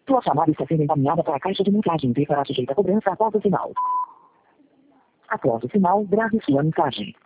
Tua chamada está sendo encaminhada para a caixa de mensagem e será sujeita a cobrança após o sinal. Após o sinal, grave sua mensagem.